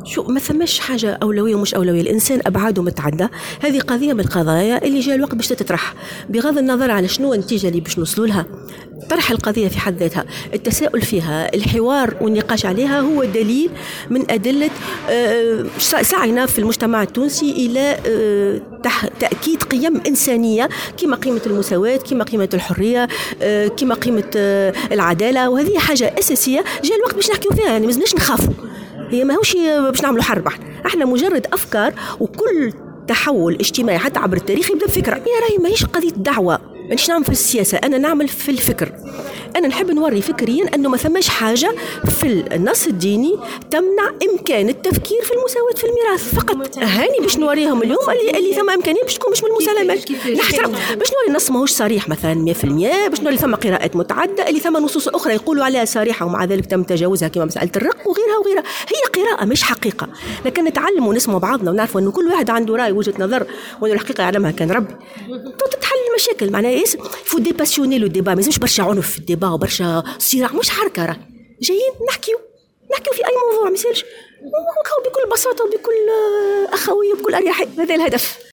شو ما ثماش حاجة أولوية ومش أولوية، الإنسان أبعاده متعدة. هذه قضية من القضايا اللي جاء الوقت باش تتطرح بغض النظر على شنو النتيجة اللي باش نوصلوا لها. طرح القضية في حد ذاتها، التساؤل فيها، الحوار والنقاش عليها هو دليل من أدلة سعينا في المجتمع التونسي إلى تأكيد قيم إنسانية كما قيمة المساواة، كما قيمة الحرية، كما قيمة العدالة، وهذه حاجة أساسية جاء الوقت باش نحكيو فيها. يعني مازلناش نخافوا، هي ما هوش باش نعملوا حرب، احنا مجرد أفكار، وكل تحول اجتماعي حتى عبر التاريخ يبدأ بفكرة. يا راهي ماهيش قضية دعوة، مانيش نعمل في السياسة، أنا نعمل في الفكر. أنا نحب نوري فكريا أنه ما ثماش حاجة في النص الديني تمنع إمكان التفكير في المساواة في الميراث فقط. هاني باش نوريهم اليوم اللي ثم إمكانية باش تكون مش من المسالمات. نحترم باش نوري النص ماهوش صريح مثلا 100%، باش نوري ثم قراءات متعددة اللي ثم نصوص أخرى يقولوا عليها صريحة ومع ذلك تم تجاوزها كما مسألة الرق وغيرها وغيرها. هي قراءة مش حقيقة، لكن نتعلم ونسمع بعضنا ونعرف أنه كل واحد عنده رأي وجهة نظر، وأنه الحقيقة يعلمها كان ربي. تتحل المشاكل معناها فو ديباسيوني لو ديبا، مازمش برشا عنف في الديبا وبرشا صراع، مش حركة، راه جايين نحكيو في أي موضوع، مثالش بكل بساطة وبكل أخوية وبكل أريحية. هذا الهدف.